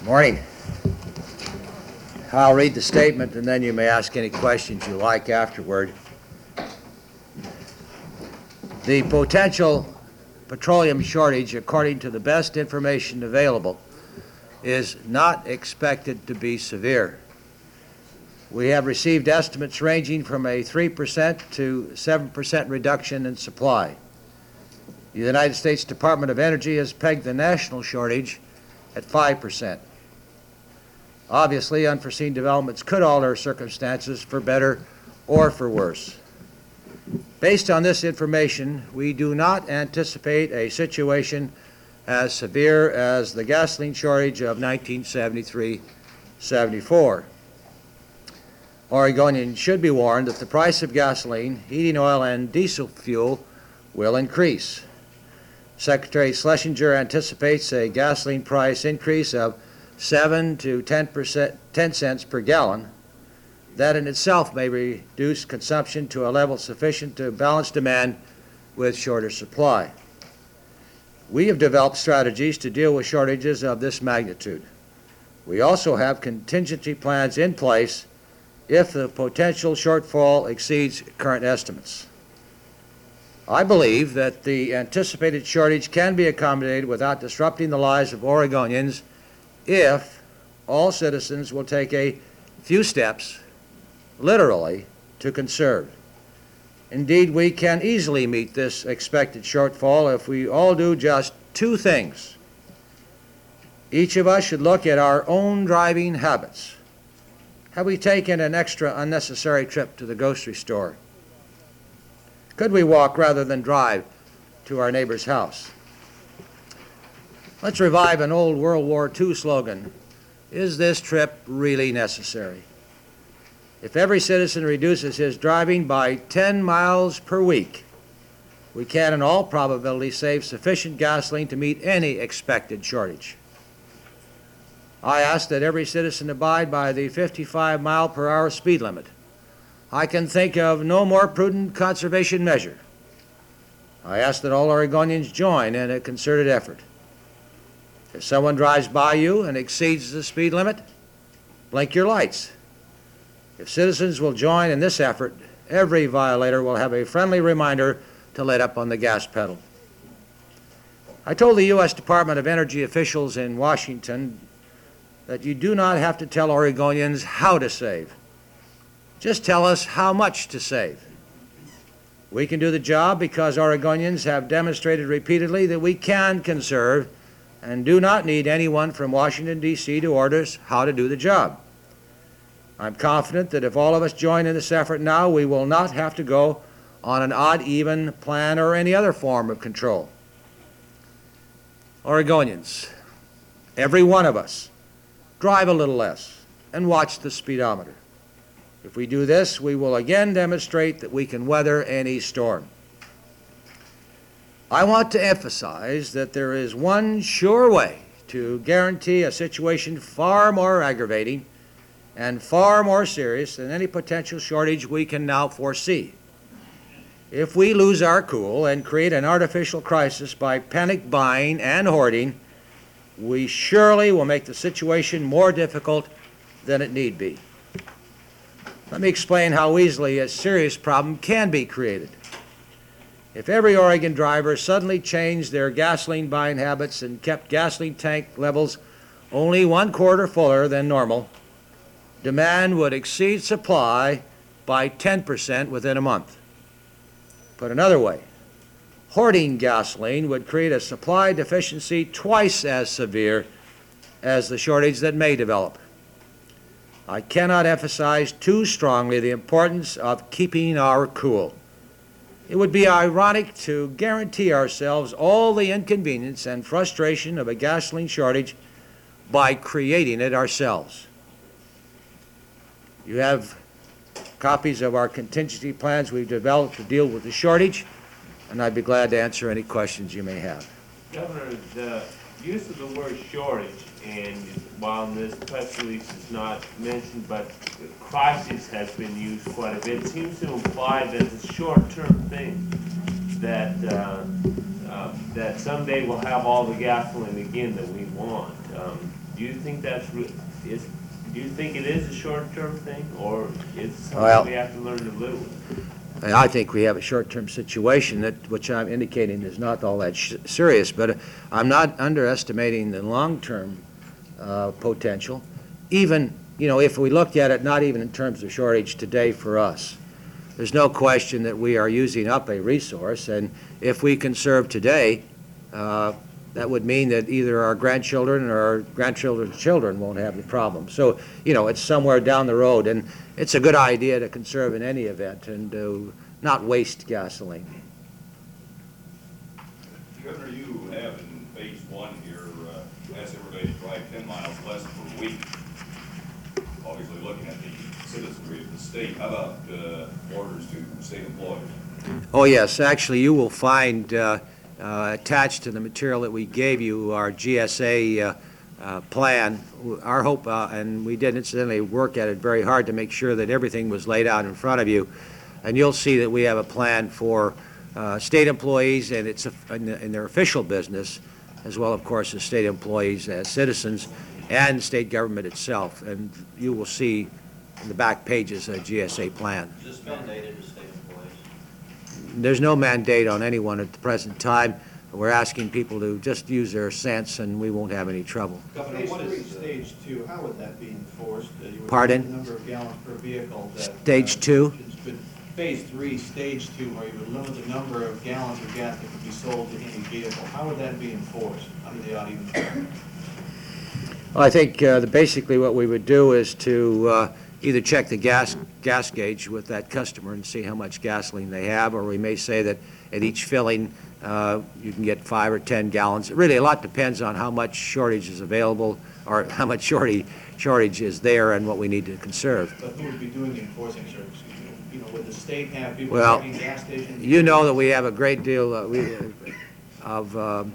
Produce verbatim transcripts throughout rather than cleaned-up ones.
Morning. I'll read the statement and then you may ask any questions you like afterward. The potential petroleum shortage, according to the best information available, is not expected to be severe. We have received estimates ranging from a three percent to seven percent reduction in supply. The United States Department of Energy has pegged the national shortage at five percent. Obviously, unforeseen developments could alter circumstances for better or for worse. Based on this information, we do not anticipate a situation as severe as the gasoline shortage of nineteen seventy-three seventy-four. Oregonians should be warned that the price of gasoline, heating oil, and diesel fuel will increase. Secretary Schlesinger anticipates a gasoline price increase of seven to ten percent, ten cents per gallon. That in itself may reduce consumption to a level sufficient to balance demand with shorter supply. We have developed strategies to deal with shortages of this magnitude. We also have contingency plans in place if the potential shortfall exceeds current estimates. I believe that the anticipated shortage can be accommodated without disrupting the lives of Oregonians if all citizens will take a few steps, literally, to conserve. Indeed, we can easily meet this expected shortfall if we all do just two things. Each of us should look at our own driving habits. Have we taken an extra unnecessary trip to the grocery store? Could we walk rather than drive to our neighbor's house? Let's revive an old World War Two slogan. Is this trip really necessary? If every citizen reduces his driving by ten miles per week, we can in all probability save sufficient gasoline to meet any expected shortage. I ask that every citizen abide by the fifty-five mile per hour speed limit. I can think of no more prudent conservation measure. I ask that all Oregonians join in a concerted effort. If someone drives by you and exceeds the speed limit, blink your lights. If citizens will join in this effort, every violator will have a friendly reminder to let up on the gas pedal. I told the U S Department of Energy officials in Washington that you do not have to tell Oregonians how to save. Just tell us how much to save. We can do the job because Oregonians have demonstrated repeatedly that we can conserve and do not need anyone from Washington, D C to order us how to do the job. I'm confident that if all of us join in this effort now, we will not have to go on an odd-even plan or any other form of control. Oregonians, every one of us, drive a little less and watch the speedometer. If we do this, we will again demonstrate that we can weather any storm. I want to emphasize that there is one sure way to guarantee a situation far more aggravating and far more serious than any potential shortage we can now foresee. If we lose our cool and create an artificial crisis by panic buying and hoarding, we surely will make the situation more difficult than it need be. Let me explain how easily a serious problem can be created. If every Oregon driver suddenly changed their gasoline buying habits and kept gasoline tank levels only one quarter fuller than normal, demand would exceed supply by ten percent within a month. Put another way, hoarding gasoline would create a supply deficiency twice as severe as the shortage that may develop. I cannot emphasize too strongly the importance of keeping our cool. It would be ironic to guarantee ourselves all the inconvenience and frustration of a gasoline shortage by creating it ourselves. You have copies of our contingency plans we've developed to deal with the shortage, and I'd be glad to answer any questions you may have. Governor, the use of the word shortage, and while this press release is not mentioned, but crisis has been used quite a bit, seems to imply that it's a short-term thing, that uh, uh, that someday we'll have all the gasoline again that we want. Um, do you think that's, re- is, do you think it is a short-term thing, or it's Well- something we have to learn to live with? And I think we have a short-term situation that, which I'm indicating is not all that sh- serious, but uh, I'm not underestimating the long-term uh, potential. Even, you know, if we looked at it not even in terms of shortage today for us, there's no question that we are using up a resource, and if we conserve today, uh, that would mean that either our grandchildren or our grandchildren's children won't have the problem. So, you know, it's somewhere down the road, and it's a good idea to conserve in any event and uh, not waste gasoline. Governor, you have in phase one here, uh, asked everybody to drive ten miles less per week. Obviously looking at the citizenry of the state. How about uh, orders to state employees? Oh, yes, actually, you will find uh, uh, attached to the material that we gave you our G S A uh, uh, plan. Our hope, uh, and we did incidentally work at it very hard to make sure that everything was laid out in front of you, and you'll see that we have a plan for uh, state employees and it's a, in, in their official business, as well, of course, as state employees as citizens and state government itself, and you will see in the back pages a G S A plan. Is this mandated to state employees? There's no mandate on anyone at the present time. We're asking people to just use their sense, and we won't have any trouble. Governor, Phase what three, is, uh, stage two, how would that be enforced? Uh, you would Pardon? limit the number of gallons per vehicle that. Stage uh, two? it's been- Phase three, stage two, where you would limit the number of gallons of gas that could be sold to any vehicle. How would that be enforced under the odd even charge? Well, I think uh, the- basically what we would do is to uh, either check the gas, gas gauge with that customer and see how much gasoline they have, or we may say that at each filling, uh, you can get five or ten gallons. Really, a lot depends on how much shortage is available, or how much shortage, shortage is there and what we need to conserve. But who would be doing the enforcing service? You know, would the state have people Well, checking gas stations? You know that we have a great deal uh, we, uh, of um,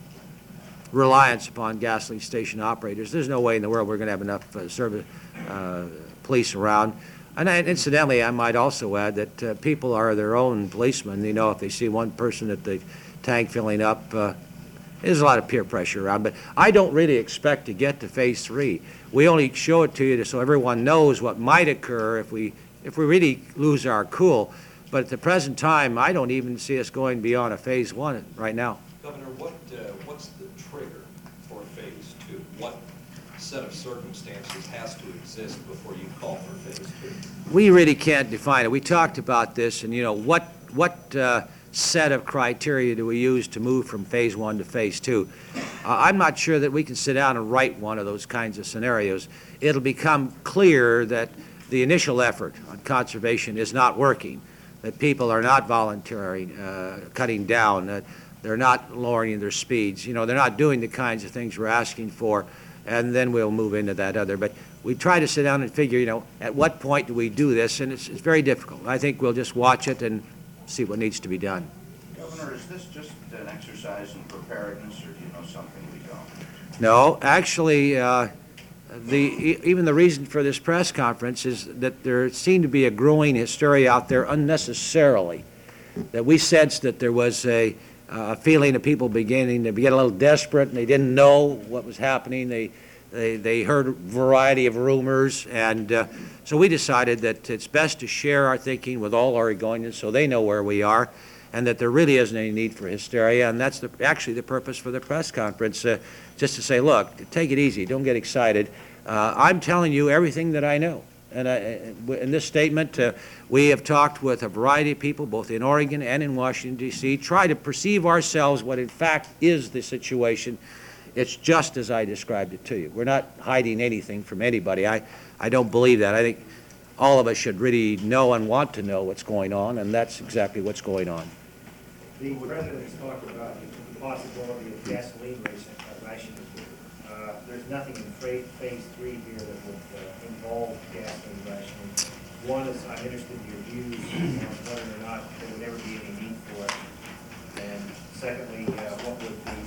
reliance upon gasoline station operators. There's no way in the world we're going to have enough uh, service, uh, police around. And I, incidentally, I might also add that uh, people are their own policemen. You know, if they see one person at the tank filling up, uh, there's a lot of peer pressure around. But I don't really expect to get to phase three. We only show it to you so everyone knows what might occur if we if we really lose our cool. But at the present time, I don't even see us going beyond a phase one right now. Governor, what, uh, what's the trigger for phase two? What set of circumstances has to exist before you call for phase two? We really can't define it. We talked about this, and you know, what what uh, set of criteria do we use to move from phase one to phase two? Uh, I'm not sure that we can sit down and write one of those kinds of scenarios. It'll become clear that the initial effort on conservation is not working, that people are not volunteering, uh, cutting down, that they're not lowering their speeds. You know, they're not doing the kinds of things we're asking for, and then we'll move into that other. But we try to sit down and figure, you know, at what point do we do this, and it's, it's very difficult. I think we'll just watch it and see what needs to be done. Governor, is this just an exercise in preparedness, or do you know something we don't? No, actually, uh, the, e- even the reason for this press conference is that there seemed to be a growing hysteria out there unnecessarily, that we sensed that there was a uh, feeling of people beginning to get a little desperate, and they didn't know what was happening. They, they, they heard a variety of rumors, and uh, so we decided that it's best to share our thinking with all Oregonians so they know where we are, and that there really isn't any need for hysteria, and that's the, actually the purpose for the press conference, uh, just to say, look, take it easy, don't get excited. Uh, I'm telling you everything that I know. And I, in this statement, uh, we have talked with a variety of people, both in Oregon and in Washington, D C, try to perceive ourselves what in fact is the situation. It's just as I described it to you. We're not hiding anything from anybody. I, I don't believe that. I think all of us should really know and want to know what's going on, and that's exactly what's going on. The president has talked about the possibility of gasoline ration- uh, rationing. Uh, There's nothing in phase, phase three here that would uh, involve gasoline rationing. One is, I'm interested in your views on whether or not there would ever be any need for it. And secondly, uh, what would the,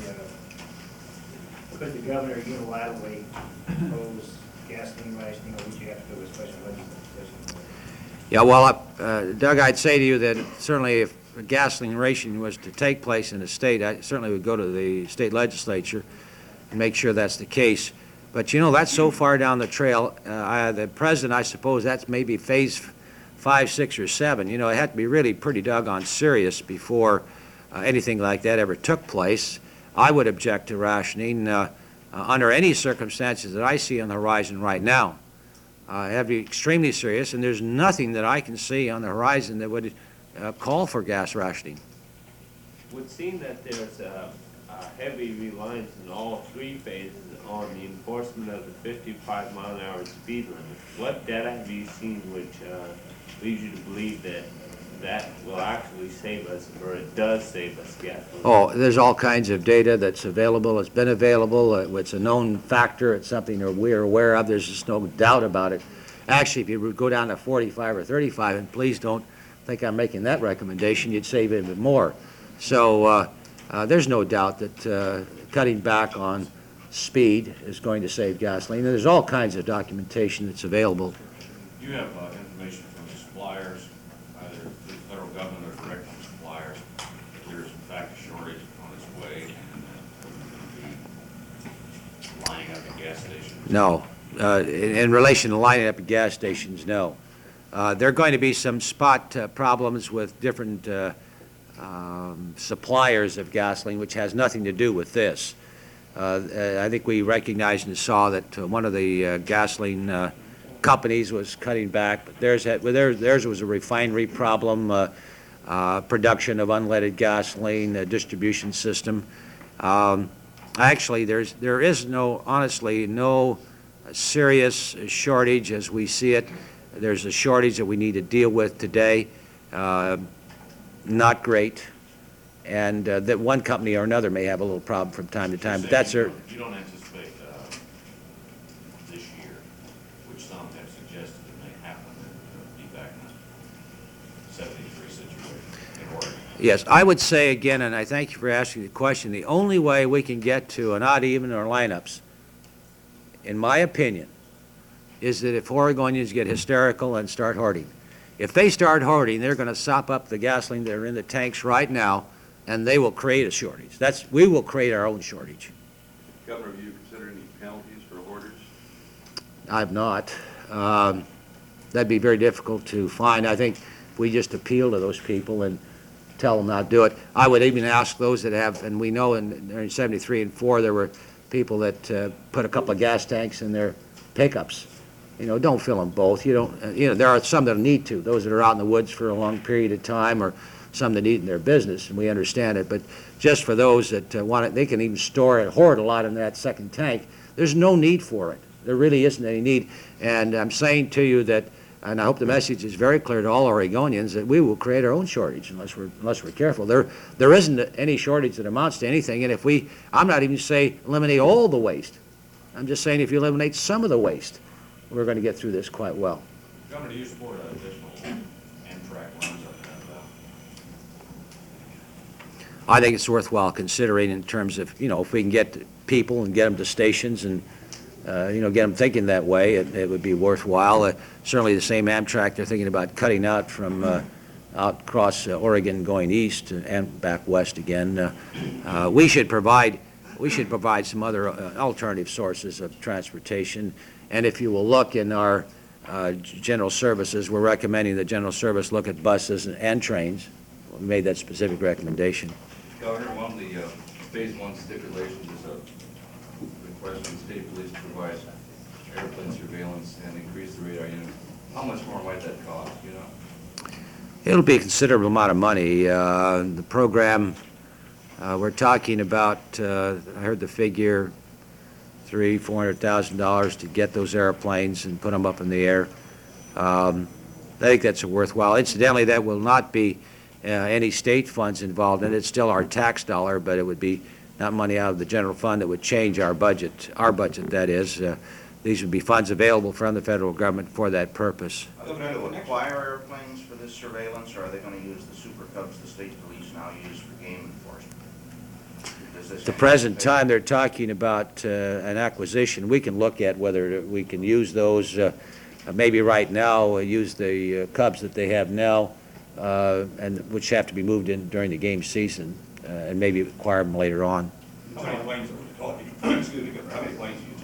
uh, could the governor unilaterally impose gasoline rationing, or would you have to go to a special legislation? Yeah, well, uh, Doug, I'd say to you that certainly if gasoline rationing was to take place in the state, I certainly would go to the state legislature and make sure that's the case. But, you know, that's so far down the trail. Uh, I, the president, I suppose that's maybe phase five, six, or seven. You know, it had to be really pretty doggone serious before uh, anything like that ever took place. I would object to rationing uh, uh, under any circumstances that I see on the horizon right now. Uh, it had to be extremely serious, and there's nothing that I can see on the horizon that would uh, call for gas rationing. It would seem that there's a, a heavy reliance in all three phases on the enforcement of the fifty-five mile an hour speed limit. What data have you seen which uh, leads you to believe that that will actually save us, or it does save us gasoline? Oh, there's all kinds of data that's available. It's been available. Uh, It's a known factor. It's something that we're aware of. There's just no doubt about it. Actually, if you would go down to forty-five or thirty-five, and please don't think I'm making that recommendation, you'd save even more. So uh, uh, there's no doubt that uh, cutting back on speed is going to save gasoline. And there's all kinds of documentation that's available. You have uh, information from the suppliers, either the federal government or direct from suppliers, that there's in fact a shortage on its way and uh, the lining up at gas stations? No. Uh, in, in relation to lining up at gas stations, no. Uh, there are going to be some spot uh, problems with different uh, um, suppliers of gasoline, which has nothing to do with this. Uh, I think we recognized and saw that uh, one of the uh, gasoline uh, companies was cutting back, but theirs, had, well, theirs, theirs was a refinery problem, uh, uh, production of unleaded gasoline, uh, distribution system. Um, actually, there's, there is no, honestly, no serious shortage as we see it. There's a shortage that we need to deal with today. Uh, not great. And uh, that one company or another may have a little problem from time to time, but that's You their, don't- You don't anticipate uh, this year, which some have suggested it may happen, that be back in a seventy-three situation in Oregon. yes, I would say again, and I thank you for asking the question, the only way we can get to an odd even or lineups, in my opinion, is that if Oregonians get hysterical and start hoarding. If they start hoarding, they're going to sop up the gasoline that are in the tanks right now, and they will create a shortage. That's, we will create our own shortage. Governor, have you considered any penalties for hoarders? I've not. Um, that'd be very difficult to find. I think if we just appeal to those people and tell them not to do it. I would even ask those that have, and we know in, in seventy-three and four there were people that uh, put a couple of gas tanks in their pickups. You know, don't fill them both. You don't, uh, you know, there are some that need to, those that are out in the woods for a long period of time, or some that need in their business, and we understand it. But just for those that uh, want it, they can even store it, hoard a lot in that second tank. There's no need for it. There really isn't any need. And I'm saying to you that, and I hope the message is very clear to all Oregonians, that we will create our own shortage unless we're, unless we're careful. There, there isn't any shortage that amounts to anything, and if we, I'm not even saying eliminate all the waste. I'm just saying if you eliminate some of the waste, we're going to get through this quite well. Governor, do you support additional Amtrak runs up that uh, I think it's worthwhile considering in terms of, you know, if we can get people and get them to stations and, uh, you know, get them thinking that way, it, it would be worthwhile. Uh, certainly the same Amtrak they're thinking about cutting out from uh, out across uh, Oregon going east and back west again. Uh, uh, we should provide, we should provide some other uh, alternative sources of transportation. And if you will look in our uh, general services, we're recommending the general service look at buses and, and trains. We made that specific recommendation. Governor, one of the uh, phase one stipulations is a request from the state police to provide airplane surveillance and increase the radar unit. How much more might that cost, you know? It'll be a considerable amount of money. Uh, the program, uh, we're talking about, uh, I heard the figure, three, four hundred thousand dollars to get those airplanes and put them up in the air. Um, I think that's a worthwhile. Incidentally, that will not be uh, any state funds involved in it. It's still our tax dollar, but it would be not money out of the general fund that would change our budget, our budget, that is. Uh, these would be funds available from the federal government for that purpose. Are they going to acquire airplanes for this surveillance, or are they going to use the Super Cubs the state police now use for game enforcement? Does this At the have present to- time, they're talking about uh, an acquisition. We can look at whether we can use those, uh, uh, maybe right now, uh, use the uh, Cubs that they have now, uh, and which have to be moved in during the game season, uh, and maybe acquire them later on. how many planes are we talking? Excuse me, Governor, how many planes are you talking about?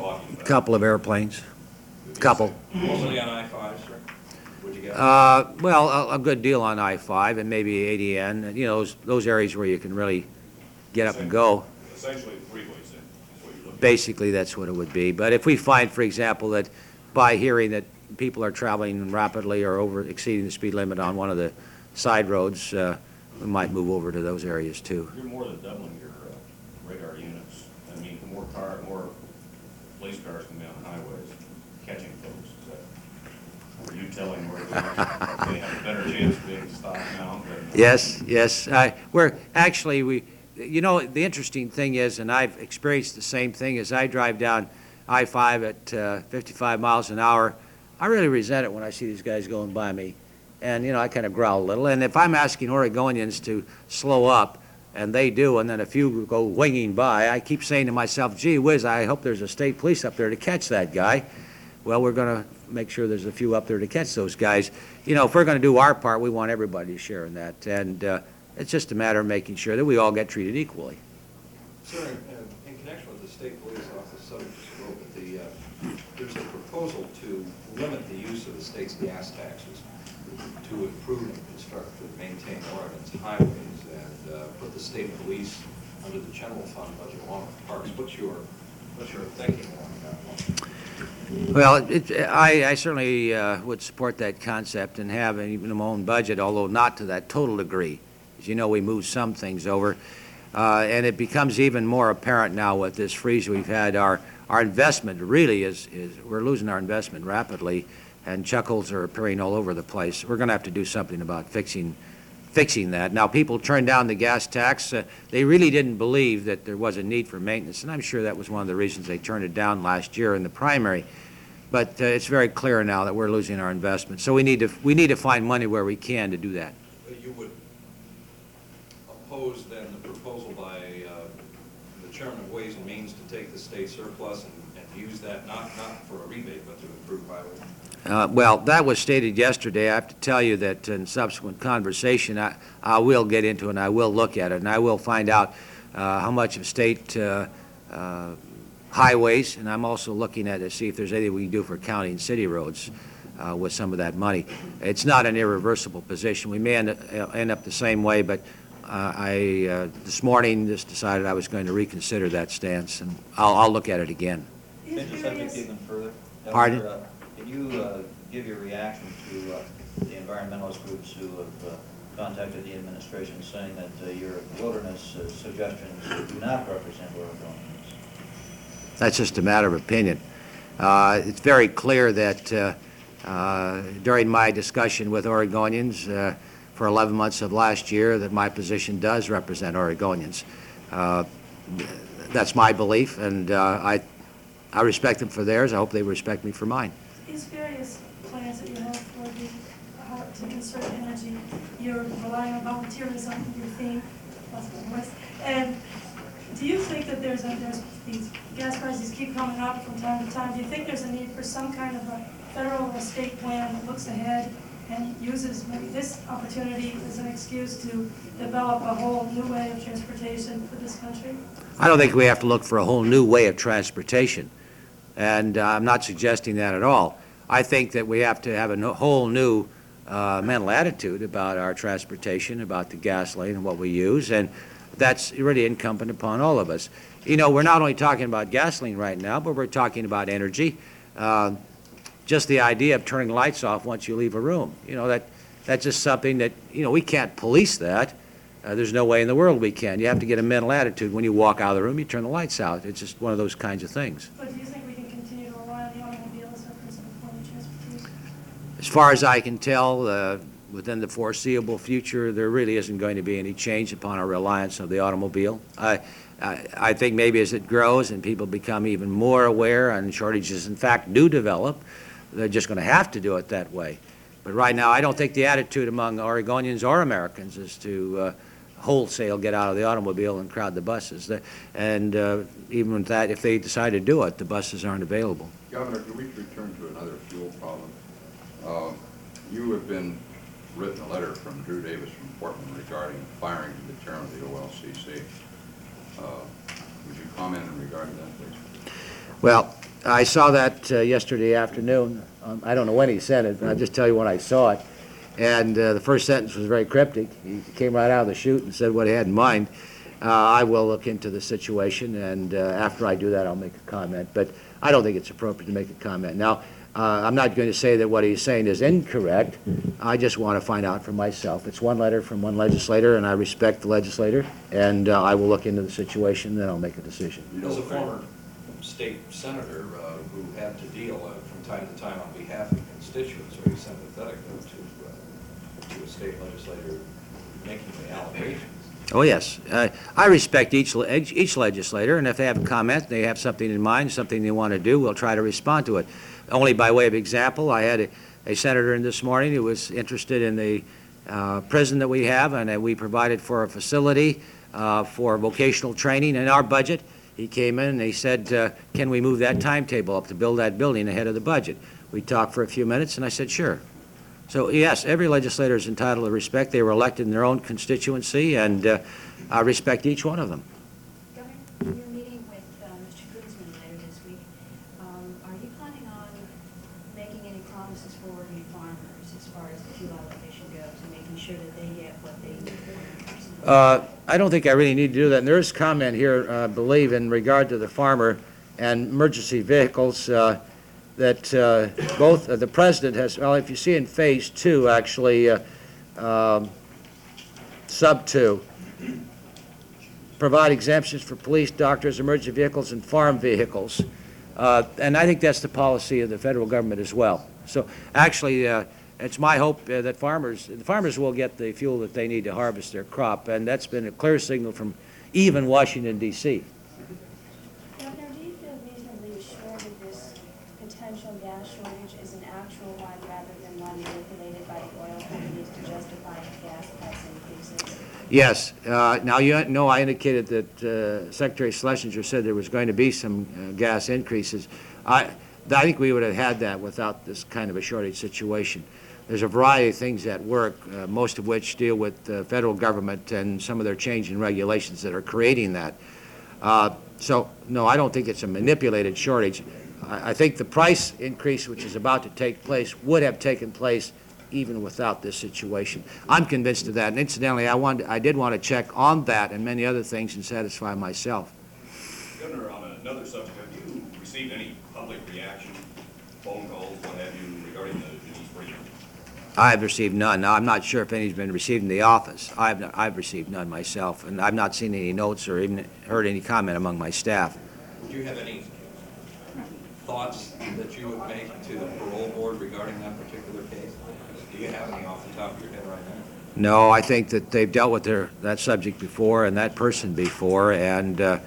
Couple of airplanes, couple. Mostly on I five, sir? Would you guess? Uh, well, a, a good deal on I five and maybe A D N, you know, those, those areas where you can really get up and go. Essentially, the freeways then, is what you're looking at. Basically, that's what it would be. But if we find, for example, that by hearing that people are traveling rapidly or over exceeding the speed limit on one of the side roads, uh, we might move over to those areas too. You're more than doubling your uh, radar units. I mean, more car, more police cars can be on highways catching folks. Is that, are you telling where they they have a better chance of being stopped now than? Yes, yes. I, we're actually, we, you know, the interesting thing is, and I've experienced the same thing, as I drive down I five at uh, fifty-five miles an hour, I really resent it when I see these guys going by me. And, you know, I kind of growl a little. And if I'm asking Oregonians to slow up, and they do, and then a few go winging by, I keep saying to myself, gee whiz, I hope there's a state police up there to catch that guy. Well, we're going to make sure there's a few up there to catch those guys. You know, if we're going to do our part, we want everybody to share in that. And uh, it's just a matter of making sure that we all get treated equally. Sir, in, in connection with the state police off the subject just a little bit, the, uh, there's a proposal to limit the use of the state's gas taxes to improve and construct and maintain Oregon's highways and uh, put the state police under the general fund budget along with parks. What's your, what's your thinking along that one? Well, it, I, I certainly uh, would support that concept and have even my own budget, although not to that total degree. As you know, we moved some things over. Uh, and it becomes even more apparent now with this freeze we've had. Our, our investment really is, is, we're losing our investment rapidly, and chuckles are appearing all over the place. We're going to have to do something about fixing, fixing that. Now, people turned down the gas tax. Uh, they really didn't believe that there was a need for maintenance, and I'm sure that was one of the reasons they turned it down last year in the primary. But uh, it's very clear now that we're losing our investment. So we need to, we need to find money where we can to do that. You would oppose then the proposal by uh, the chairman of Ways and Means to take the state surplus and, and use that not, not for a rebate, but to improve highways? Uh, well, that was stated yesterday. I have to tell you that in subsequent conversation, I, I will get into it and I will look at it and I will find out uh, how much of state uh, uh, highways, and I'm also looking at it to see if there's anything we can do for county and city roads uh, with some of that money. It's not an irreversible position. We may end up, uh, end up the same way, but uh, I uh, this morning just decided I was going to reconsider that stance, and I'll, I'll look at it again. Change the subject even further. Pardon? Uh, Can you uh, give your reaction to uh, the environmentalist groups who have uh, contacted the administration saying that uh, your wilderness uh, suggestions do not represent Oregonians? That's just a matter of opinion. Uh, it's very clear that uh, uh, during my discussion with Oregonians uh, for eleven months of last year that my position does represent Oregonians. Uh, that's my belief, and uh, I, I respect them for theirs. I hope they respect me for mine. These various plans that you have for the, how to conserve energy, you're relying on volunteerism, your theme, that's my voice. And do you think that there's a, there's these gas prices keep coming up from time to time? Do you think there's a need for some kind of a federal or state plan that looks ahead and uses maybe this opportunity as an excuse to develop a whole new way of transportation for this country? I don't think we have to look for a whole new way of transportation, and uh, I'm not suggesting that at all. I think that we have to have a no, whole new uh, mental attitude about our transportation, about the gasoline and what we use, and that's really incumbent upon all of us. You know, we're not only talking about gasoline right now, but we're talking about energy. Uh, just the idea of turning lights off once you leave a room, you know, that that's just something that, you know, we can't police that. Uh, there's no way in the world we can. You have to get a mental attitude. When you walk out of the room, you turn the lights out. It's just one of those kinds of things. But do you think we can continue to rely on the automobile as our principal form of transportation? As far as I can tell, uh, within the foreseeable future, there really isn't going to be any change upon our reliance on the automobile. I, I, I think maybe as it grows and people become even more aware and shortages, in fact, do develop, they're just going to have to do it that way. But right now, I don't think the attitude among Oregonians or Americans is to uh, wholesale get out of the automobile and crowd the buses. And uh, even with that, if they decide to do it, the buses aren't available. Governor, can we return to another fuel problem? Uh, you have been written a letter from Drew Davis from Portland regarding firing the chairman of the O L C C. Uh, would you comment in regard to that, please? Well, I saw that uh, yesterday afternoon. Um, I don't know when he sent it, but I'll just tell you when I saw it. And uh, the first sentence was very cryptic. He came right out of the chute and said what he had in mind. Uh, I will look into the situation, and uh, after I do that, I'll make a comment. But I don't think it's appropriate to make a comment. Now, uh, I'm not going to say that what he's saying is incorrect. I just want to find out for myself. It's one letter from one legislator, and I respect the legislator, and uh, I will look into the situation, and then I'll make a decision. As a former state senator uh, who had to deal uh, from time to time on behalf of constituents, are you sympathetic though, to, uh, to a state legislator making the allegations? Oh, yes. Uh, I respect each, le- each each legislator, and if they have a comment, they have something in mind, something they want to do, we'll try to respond to it. Only by way of example, I had a, a senator in this morning who was interested in the uh, prison that we have, and uh, we provided for a facility uh, for vocational training in our budget. He came in and he said, uh, can we move that timetable up to build that building ahead of the budget? We talked for a few minutes, and I said, sure. So, yes, every legislator is entitled to respect. They were elected in their own constituency, and uh, I respect each one of them. Governor, in your meeting with uh, Mister Kunzman later this week, um, are you planning on making any promises for working farmers as far as the fuel allocation goes and making sure that they get what they need? Uh, I don't think I really need to do that. And there is comment here, uh, I believe, in regard to the farmer and emergency vehicles, uh, that uh, both, uh, the President has, well, if you see in Phase Two, actually, uh, um, Sub Two, provide exemptions for police, doctors, emergency vehicles, and farm vehicles. Uh, and I think that's the policy of the federal government as well. So actually, uh, it's my hope uh, that farmers, the farmers will get the fuel that they need to harvest their crop, and that's been a clear signal from even Washington, D C Governor, do you feel reasonably assured that this potential gas shortage is an actual one rather than one manipulated by the oil companies to justify gas price increases? Yes. Uh, now, you know, I indicated that uh, Secretary Schlesinger said there was going to be some uh, gas increases. I, I think we would have had that without this kind of a shortage situation. There's a variety of things at work, uh, most of which deal with the federal government and some of their change in regulations that are creating that. Uh, so, no, I don't think it's a manipulated shortage. I, I think the price increase, which is about to take place, would have taken place even without this situation. I'm convinced of that. And incidentally, I, wanted, I did want to check on that and many other things and satisfy myself. Governor, on another subject, have you received any public reaction, phone calls, what have you, regarding the Denise Freeman? I've received none. Now, I'm not sure if any's been received in the office. I've, not, I've received none myself, and I've not seen any notes or even heard any comment among my staff. Would you have any thoughts that you would make to the parole board regarding that particular case? Do you have any off the top of your head right now? No, I think that they've dealt with their, that subject before and that person before, and uh,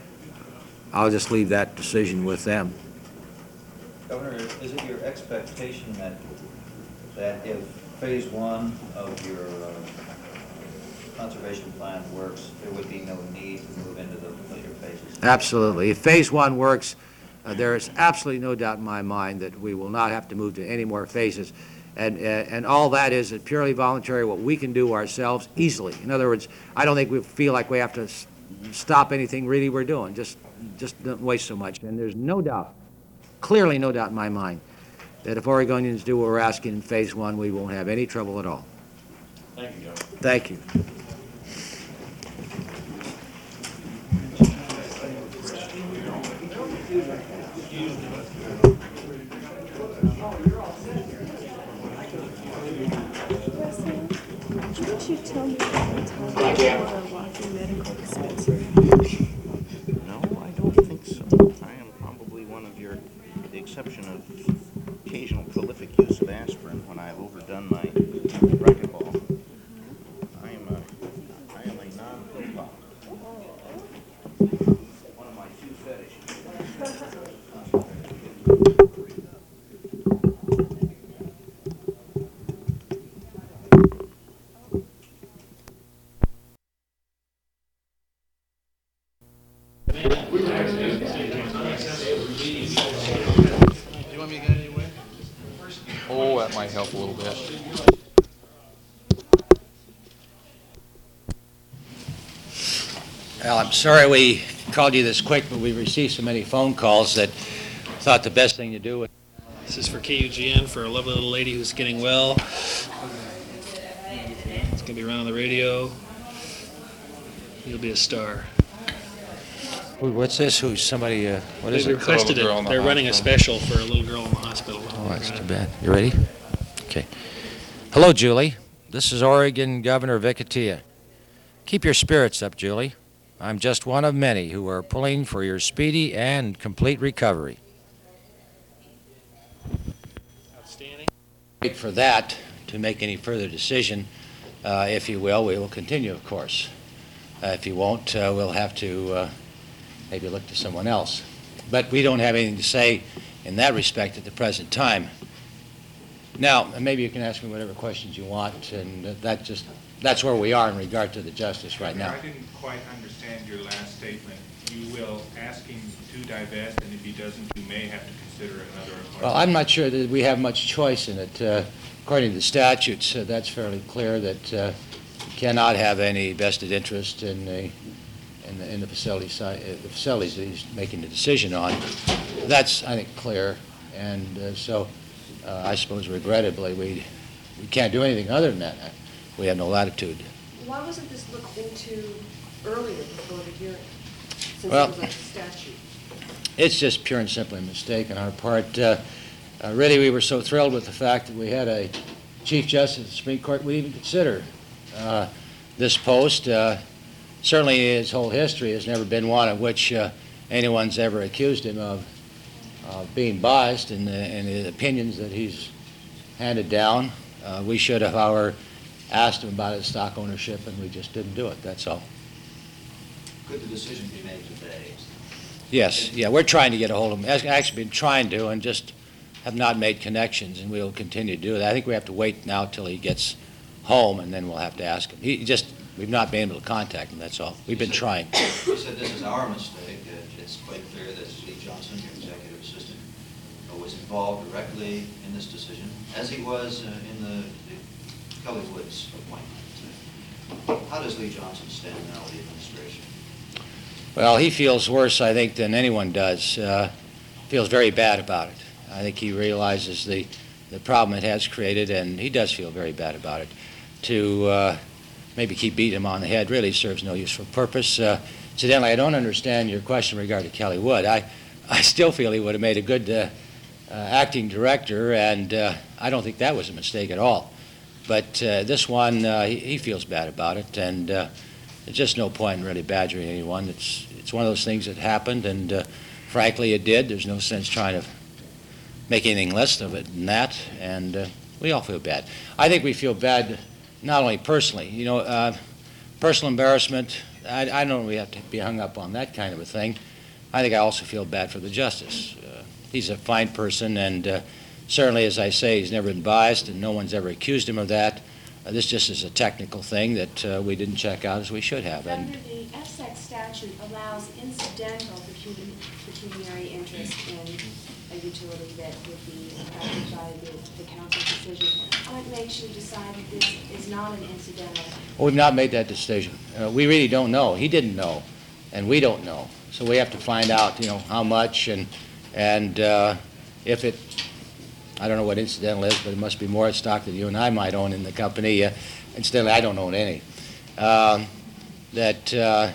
I'll just leave that decision with them. Governor, is it your expectation that, that if phase one of your uh, conservation plan works, there would be no need to move into the later phases? Absolutely. If phase one works, uh, there is absolutely no doubt in my mind that we will not have to move to any more phases. And, uh, and all that is purely voluntary, what we can do ourselves easily. In other words, I don't think we feel like we have to s stop anything really we're doing. Just, just don't waste so much. And there's no doubt, clearly no doubt in my mind, that if Oregonians do what we're asking in phase one, we won't have any trouble at all. Thank you, Governor. Thank you. Can't you tell me the time for a walking medical dispensary? No, I don't think so. I am probably one of your, with the exception of occasional prolific use of aspirin when I've overdone my racquetball. I am a, I am a non-pill pop. One of my few fetishes. Oh, that might help a little bit. Well, I'm sorry we called you this quick, but we received so many phone calls that thought the best thing to do was This is for K U G N for a lovely little lady who's getting well. It's going to be around on the radio. You'll be a star. Who- what's this? Who's somebody, uh, what is They it? requested it. girl in the They're running a hospital. special for a little girl in the hospital. Oh, that's too bad. You ready? Okay. Hello, Julie. This is Oregon Governor Vic Atia. Keep your spirits up, Julie. I'm just one of many who are pulling for your speedy and complete recovery. Outstanding. Wait for that to make any further decision. Uh, if you will, we will continue, of course. Uh, if you won't, uh, we'll have to uh, maybe look to someone else. But we don't have anything to say in that respect at the present time. Now, and maybe you can ask me whatever questions you want, and that just, that's where we are in regard to the justice right now. I didn't quite understand your last statement. You will ask him to divest, and if he doesn't, you may have to consider another appointment. Well, I'm not sure that we have much choice in it. Uh, according to the statutes, uh, that's fairly clear that uh, you cannot have any vested interest in the in the, in the facility side, uh, the facilities that he's making the decision on. That's, I think, clear, and uh, so uh, I suppose regrettably we we can't do anything other than that. We have no latitude. Why wasn't this looked into earlier before the hearing, since Well- it was a statute? It's just pure and simply a mistake on our part. Uh, uh, really, we were so thrilled with the fact that we had a Chief Justice of the Supreme Court would even consider uh, this post. Uh, certainly, his whole history has never been one of which uh, anyone's ever accused him of uh, being biased in the, in the opinions that he's handed down. Uh, we should have, however, asked him about his stock ownership, and we just didn't do it. That's all. Could the decision be made today? Yes, yeah, we're trying to get a hold of him. Ac- Actually been trying to and just have not made connections, and we'll continue to do that. I think we have to wait now till he gets home, and then we'll have to ask him. He just, we've not been able to contact him, that's all. We've been trying. You said this is our mistake. Uh, It's quite clear that Lee Johnson, your executive assistant, uh, was involved directly in this decision, as he was uh, in the the Kelly Woods appointment. How does Lee Johnson stand now with the administration? Well, he feels worse, I think, than anyone does. Uh, feels very bad about it. I think he realizes the, the problem it has created, and he does feel very bad about it. To uh, maybe keep beating him on the head really serves no useful purpose. Uh, incidentally, I don't understand your question regarding Kelly Wood. I, I still feel he would have made a good uh, uh, acting director, and uh, I don't think that was a mistake at all. But uh, this one, uh, he, he feels bad about it, and uh, there's just no point in really badgering anyone. It's it's one of those things that happened, and uh, frankly, it did. There's no sense trying to make anything less of it than that, and uh, we all feel bad. I think we feel bad not only personally. You know, uh, personal embarrassment, I, I don't really have to be hung up on that kind of a thing. I think I also feel bad for the justice. Uh, he's a fine person, and uh, certainly, as I say, he's never been biased, and no one's ever accused him of that. Uh, this just is a technical thing that uh, we didn't check out as we should have. And Governor, the F SEC statute allows incidental pecuni- pecuniary interest in a utility that would be impacted by the, the council's decision. What makes you decide that this is not an incidental? well, we've not made that decision. Uh, we really don't know. He didn't know, and we don't know. So we have to find out, you know, how much and and uh, if it. I don't know what incidental is, but it must be more stock than you and I might own in the company. Uh, incidentally, I don't own any. Um, that uh,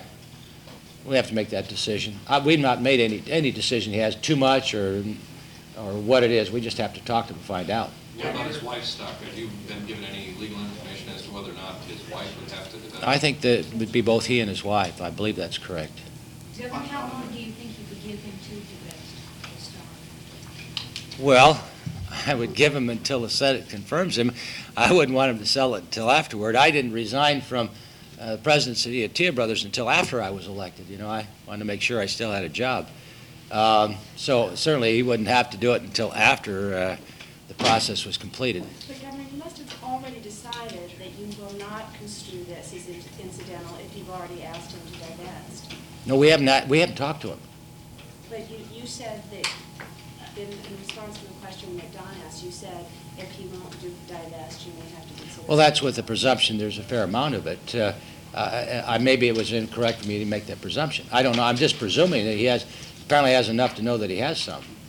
we have to make that decision. Uh, we've not made any any decision. He has too much or or what it is. We just have to talk to him and find out. What about his wife's stock? Have you been given any legal information as to whether or not his wife would have to divest? I think that it would be both he and his wife. I believe that's correct. Governor, how long do you think you could give him to divest his stock? Well, I would give him until the Senate confirms him. I wouldn't want him to sell it until afterward. I didn't resign from uh, the presidency of Atia Brothers until after I was elected. You know, I wanted to make sure I still had a job. Um, so certainly he wouldn't have to do it until after uh, the process was completed. But Governor, you must have already decided that you will not construe this as incidental if you've already asked him to divest. No, we haven't. Not, we haven't talked to him. But you, you said that, in, in response to the question that Don asked, you said if he won't do divest, you may have to consider. Well, that's with the presumption there's a fair amount of it. Uh, I, I, maybe it was incorrect for me to make that presumption. I don't know. I'm just presuming that he has, apparently has enough to know that he has some.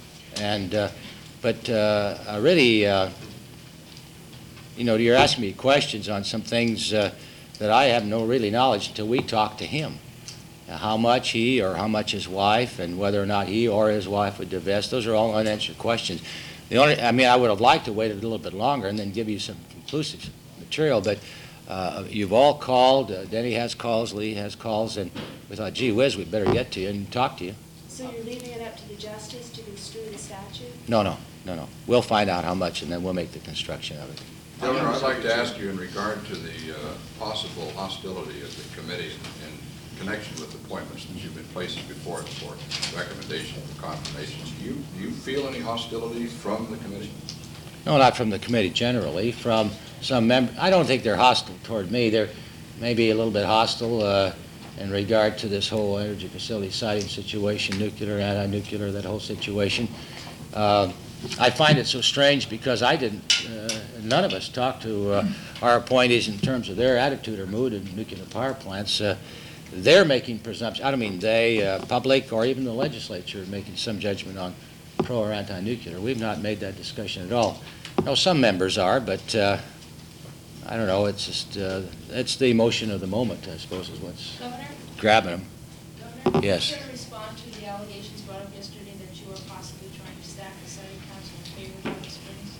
And, uh, but uh, I really, uh, you know, you're asking me questions on some things uh, that I have no really knowledge until we talk to him. Uh, how much he or how much his wife, and whether or not he or his wife would divest, those are all unanswered questions. The only, I mean, I would have liked to wait a little bit longer and then give you some conclusive material, but uh, you've all called, uh, Denny has calls, Lee has calls, and we thought, gee whiz, we'd better get to you and talk to you. So you're leaving it up to the justice to construe the statute? No, no, no, no. We'll find out how much, and then we'll make the construction of it. Governor, I'd like to ask you in regard to the uh, possible hostility of the committee in connection with appointments that you've been placing before it for recommendations or confirmations. Do you, do you feel any hostility from the committee? No, not from the committee generally, from some members. I don't think they're hostile toward me. They're maybe a little bit hostile uh, in regard to this whole energy facility siting situation, nuclear, anti-nuclear, that whole situation. Uh, I find it so strange because I didn't, uh, none of us talked to uh, our appointees in terms of their attitude or mood in nuclear power plants. Uh, they're making presumptions. I don't mean they, uh, public or even the legislature, making some judgment on pro or anti-nuclear. We've not made that discussion at all. No, some members are, but uh, I don't know. It's just uh, it's the emotion of the moment, I suppose, is what's Governor? grabbing them. Governor? Yes. Can you respond to the allegations brought up yesterday that you were possibly trying to stack the city council in favor of Alice Springs?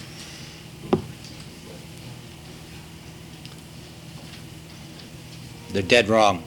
They're dead wrong.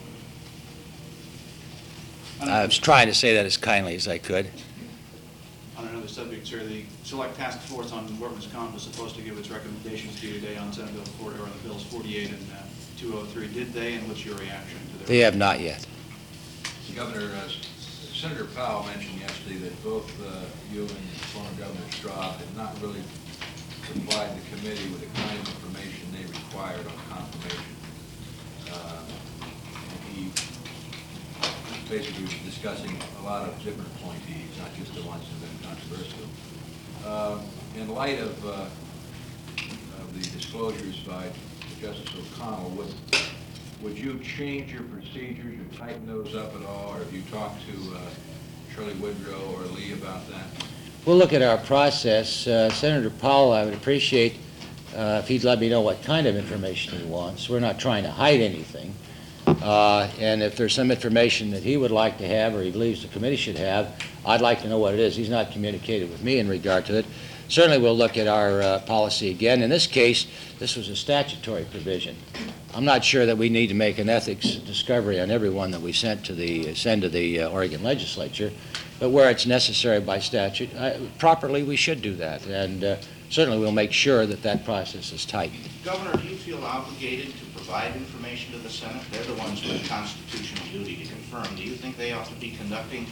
I was trying to say that as kindly as I could. On another subject, sir, the Select Task Force on Workman's Comp was supposed to give its recommendations to you today on Senate Bill forty, or on the bills forty-eight and uh, two oh three. Did they, and what's your reaction to their? They have not yet. Governor, uh, Senator Powell mentioned yesterday that both uh, you and former Governor Straub had not really supplied the committee with the kind of information they required on confirmation. Uh, and he basically was discussing a lot of different appointees, not just the ones that have been controversial. Uh, in light of, uh, of the disclosures by Justice O'Connell, would Would you change your procedures or tighten those up at all, or have you talked to uh, Shirley Woodrow or Lee about that? We'll look at our process. Uh, Senator Powell, I would appreciate uh, if he'd let me know what kind of information he wants. We're not trying to hide anything. Uh, and if there's some information that he would like to have or he believes the committee should have, I'd like to know what it is. He's not communicated with me in regard to it. Certainly we'll look at our uh, policy again. In this case, this was a statutory provision. I'm not sure that we need to make an ethics discovery on everyone that we sent to the, send to the uh, Oregon legislature, but where it's necessary by statute, uh, properly we should do that. And uh, certainly we'll make sure that that process is tightened. Governor, do you feel obligated to provide information to the Senate? They're the ones with constitutional duty to confirm. Do you think they ought to be conducting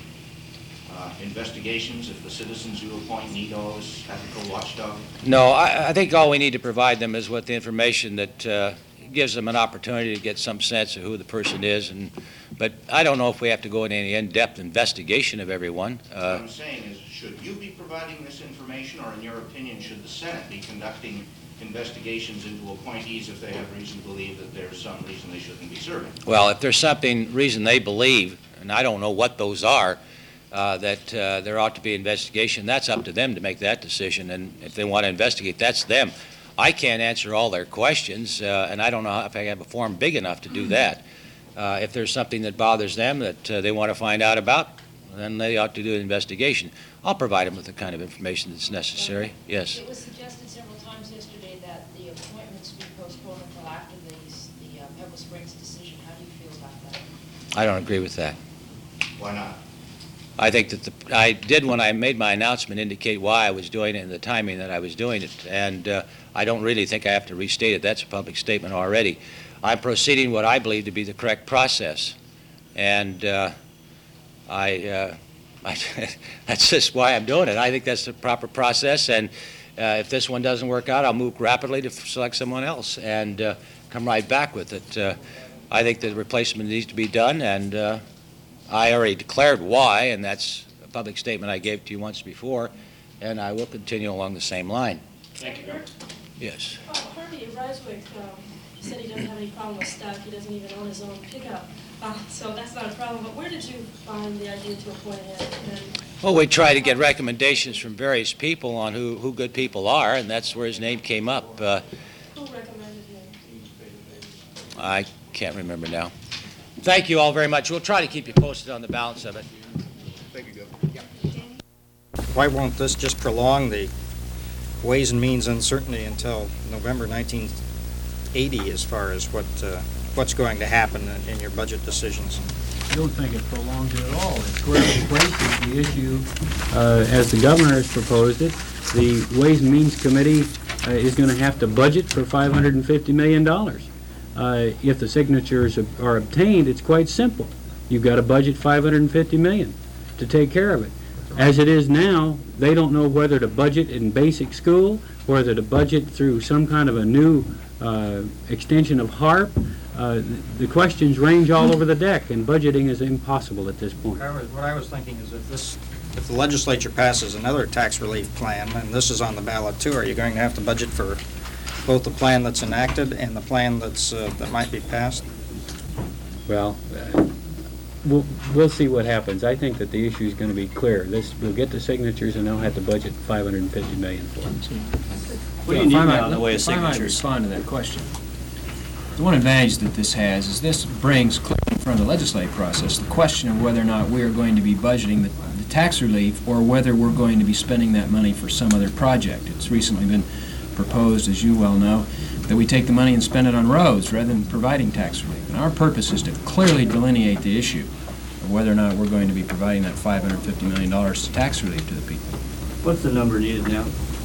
uh, investigations if the citizens you appoint need all this ethical watchdog? No, I, I think all we need to provide them is with the information that uh, gives them an opportunity to get some sense of who the person is. And but I don't know if we have to go into any in-depth investigation of everyone. Uh, what I'm saying is, should you be providing this information, or in your opinion, should the Senate be conducting investigations into appointees if they have reason to believe that there's some reason they shouldn't be serving? Well, if there's something, reason they believe, and I don't know what those are, uh, that uh, there ought to be investigation, that's up to them to make that decision. And if they want to investigate, that's them. I can't answer all their questions, uh, and I don't know if I have a forum big enough to do that. Uh, if there's something that bothers them that uh, they want to find out about, then they ought to do an investigation. I'll provide them with the kind of information that's necessary. Yes. It was suggested several times yesterday that the appointments be postponed until after these, the uh, Pebble Springs decision. How do you feel about that? I don't agree with that. Why not? I think that the, I did, when I made my announcement, indicate why I was doing it and the timing that I was doing it. And uh, I don't really think I have to restate it. That's a public statement already. I'm proceeding what I believe to be the correct process. And uh, I, uh, I that's just why I'm doing it. I think that's the proper process. And uh, if this one doesn't work out, I'll move rapidly to select someone else and uh, come right back with it. Uh, I think the replacement needs to be done, and uh, I already declared why, and that's a public statement I gave to you once before, and I will continue along the same line. Thank you. Yes. Uh, Harvey Reswick um, said he doesn't have any problem with stock. He doesn't even own his own pickup. Uh, so that's not a problem, but where did you find the idea to appoint him? And Well, we try to get recommendations from various people on who, who good people are, and that's where his name came up. Uh, who recommended him? I can't remember now. Thank you all very much. We'll try to keep you posted on the balance of it. Thank you, Governor. Why won't this just prolong the Ways and Means uncertainty until November nineteen eighty as far as what uh, what's going to happen in, in your budget decisions? I don't think it prolongs it at all. It squarely places the issue uh, as the governor has proposed it. The Ways and Means Committee uh, is going to have to budget for five hundred fifty million dollars. Uh, if the signatures are obtained, it's quite simple. You've got to budget five hundred fifty million dollars to take care of it. As it is now, they don't know whether to budget in basic school, whether to budget through some kind of a new uh, extension of HARP. Uh, the questions range all over the deck, and budgeting is impossible at this point. I was, what I was thinking is if this, if the legislature passes another tax relief plan, and this is on the ballot too, are you going to have to budget for both the plan that's enacted and the plan that's uh, that might be passed? Well, uh, we'll, we'll see what happens. I think that the issue is going to be clear. This, we'll get the signatures, and they'll have to budget five hundred fifty million dollars for it. What do you need now in the way of signatures? If I might respond to that question. The one advantage that this has is this brings clearly in front of the legislative process the question of whether or not we are going to be budgeting the, the tax relief or whether we're going to be spending that money for some other project. It's recently been proposed, as you well know, that we take the money and spend it on roads rather than providing tax relief. And our purpose is to clearly delineate the issue of whether or not we're going to be providing that five hundred fifty million dollars tax relief to the people. What's the number needed now?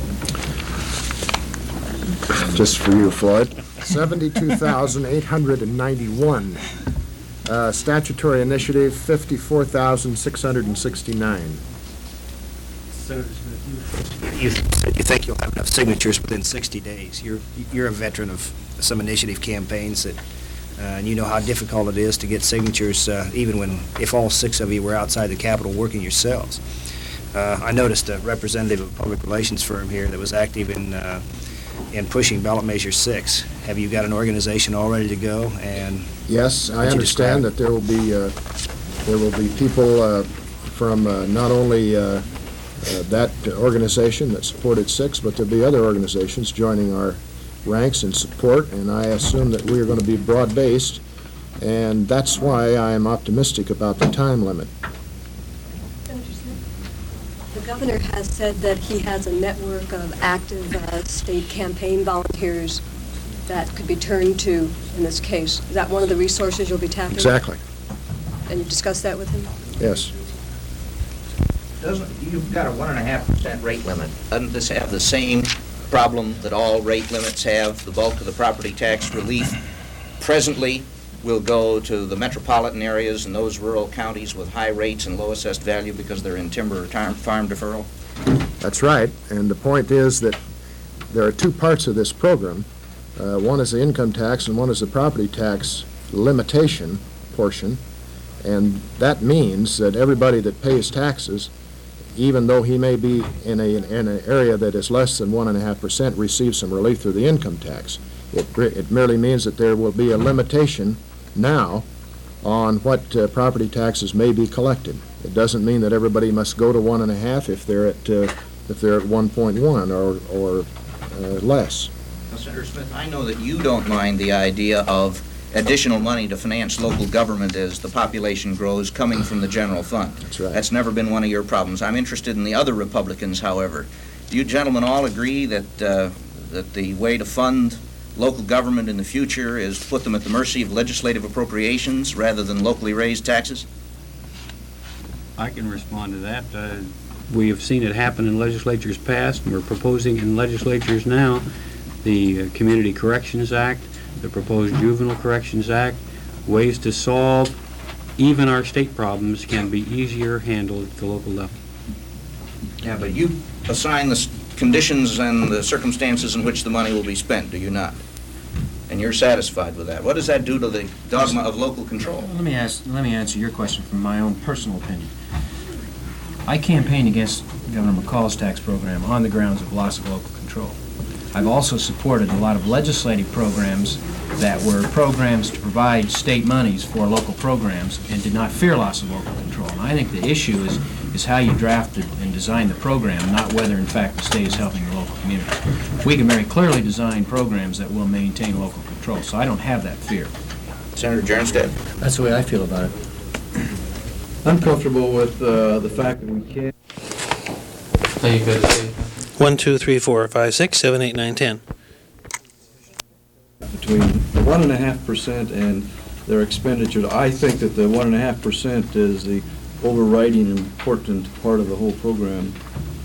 Just for you, Floyd. seventy-two thousand eight hundred ninety-one. Uh, statutory initiative, fifty-four thousand six hundred sixty-nine. Senator Smith, you, you said you think you'll have enough signatures within sixty days. You're you're a veteran of some initiative campaigns that, uh, and you know how difficult it is to get signatures, uh, even when if all six of you were outside the Capitol working yourselves. Uh, I noticed a representative of a public relations firm here that was active in uh, in pushing ballot measure six. Have you got an organization all ready to go? And yes, I understand that there will be uh, there will be people uh, from uh, not only uh, uh, that organization that supported six, but there'll be other organizations joining our ranks in support, and I assume that we are going to be broad-based, and that's why I am optimistic about the time limit. The governor has said that he has a network of active uh, state campaign volunteers that could be turned to in this case. Is that one of the resources you'll be tapping? Exactly. And you discussed that with him? Yes. Doesn't, you've got a one and a half percent rate limit. Doesn't this have the same problem that all rate limits have? The bulk of the property tax relief presently will go to the metropolitan areas and those rural counties with high rates and low assessed value because they're in timber or farm, farm deferral? That's right, and the point is that there are two parts of this program. Uh, one is the income tax and one is the property tax limitation portion, and that means that everybody that pays taxes, even though he may be in a in an area that is less than one and a half percent, receives some relief through the income tax. It it merely means that there will be a limitation now on what uh, property taxes may be collected. It doesn't mean that everybody must go to one and a half if they're at uh, if they're at one point one or or uh, less. Now, Senator Smith, I know that you don't mind the idea of additional money to finance local government as the population grows coming from the general fund. That's right. That's never been one of your problems. I'm interested in the other Republicans, however. Do you gentlemen all agree that uh, that the way to fund local government in the future is to put them at the mercy of legislative appropriations rather than locally raised taxes? I can respond to that. Uh, we have seen it happen in legislatures past, and we're proposing in legislatures now the uh, Community Corrections Act, the proposed Juvenile Corrections Act. Ways to solve even our state problems can be easier handled at the local level. Yeah, but you assign the conditions and the circumstances in which the money will be spent, do you not? And you're satisfied with that. What does that do to the dogma of local control? Let me ask, let me answer your question from my own personal opinion. I campaigned against Governor McCall's tax program on the grounds of loss of local control. I've also supported a lot of legislative programs that were programs to provide state monies for local programs and did not fear loss of local control. And I think the issue is, is how you drafted and designed the program, not whether in fact the state is helping the local communities. We can very clearly design programs that will maintain local control, so I don't have that fear. Senator Jernstedt? That's the way I feel about it. I'm comfortable with uh, the fact that we can't. One, two, three, four, five, six, seven, eight, nine, ten. Between the one and a half percent and their expenditures, I think that the one and a half percent is the overriding important part of the whole program.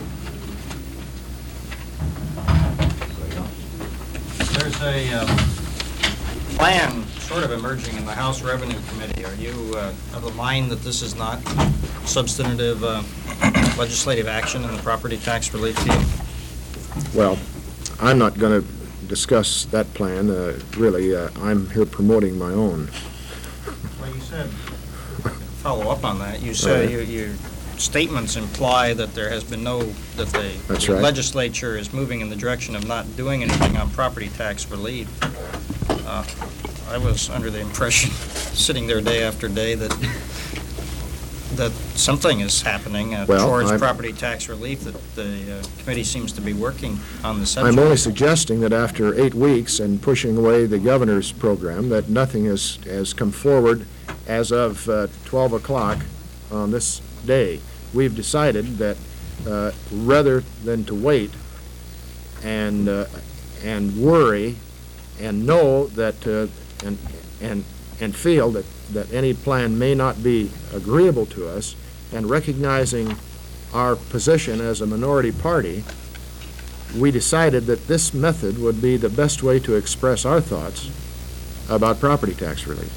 There's a um, plan sort of emerging in the House Revenue Committee. Are you uh, of the mind that this is not substantive uh, legislative action in the property tax relief field? Well, I'm not going to discuss that plan, uh, really. Uh, I'm here promoting my own. Well, you said, follow up on that, you said Right. your, your statements imply that there has been no, that the That's the right. legislature is moving in the direction of not doing anything on property tax relief. Uh, I was under the impression, sitting there day after day, that that something is happening uh, Well, towards I'm- property tax relief, that the uh, committee seems to be working on the subject. I'm only suggesting that after eight weeks and pushing away the governor's program, that nothing has, has come forward as of uh, twelve o'clock on this day. We've decided that uh, rather than to wait and, uh, and worry and know that, uh, and, and, and feel that, that any plan may not be agreeable to us, and recognizing our position as a minority party, we decided that this method would be the best way to express our thoughts about property tax relief.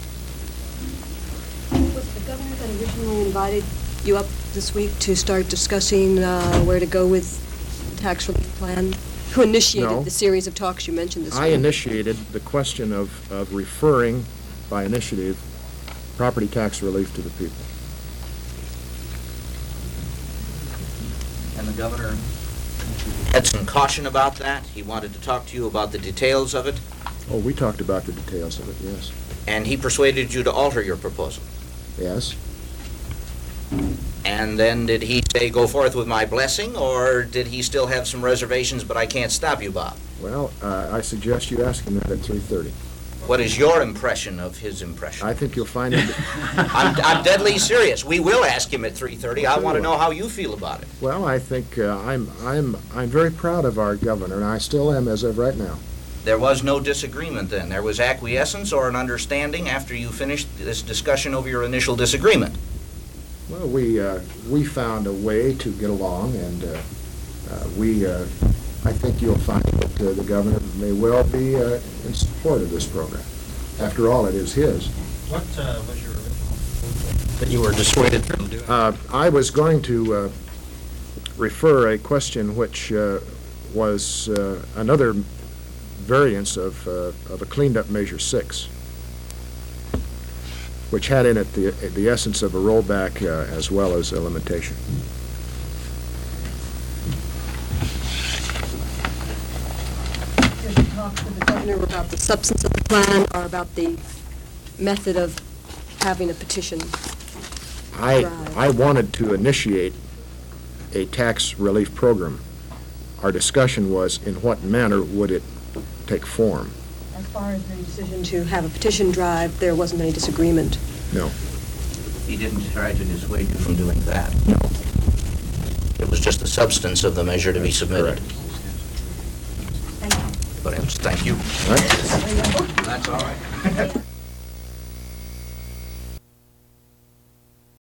Was the governor that originally invited you up this week to start discussing uh, where to go with the tax relief plan? Who initiated No. the series of talks you mentioned this I week? initiated the question of, of referring by initiative property tax relief to the people. And the governor had some caution about that. He wanted to talk to you about the details of it, Oh, we talked about the details of it, yes. and he persuaded you to alter your proposal. Yes. And then did he say, go forth with my blessing, or did he still have some reservations, but I can't stop you, Bob? Well, uh, I suggest you ask him that at three thirty. What is your impression of his impression? I think you'll find him, I'm, I'm deadly serious. We will ask him at three thirty. I want to know how you feel about it. well, I think uh, I'm, I'm, I'm very proud of our governor, and I still am as of right now. There was no disagreement then. There was acquiescence or an understanding after you finished this discussion over your initial disagreement. Well, we, uh, we found a way to get along, and uh, uh, we, uh, I think you'll find that uh, the governor may well be uh, in support of this program. After all, it is his. What uh, was your original, that you were dissuaded from doing? Uh, I was going to uh, refer a question which uh, was uh, another variance of, uh, of a cleaned-up Measure six, which had in it the, the essence of a rollback uh, as well as a limitation. Did you talk to the governor about the substance of the plan or about the method of having a petition? I, Right. I wanted to initiate a tax relief program. Our discussion was in what manner would it take form. As far as the decision to have a petition drive, there wasn't any disagreement. No. He didn't try to dissuade you from doing that. No. It was just the substance of the measure to be submitted. Thank you. But else, thank you. All right. That's all right.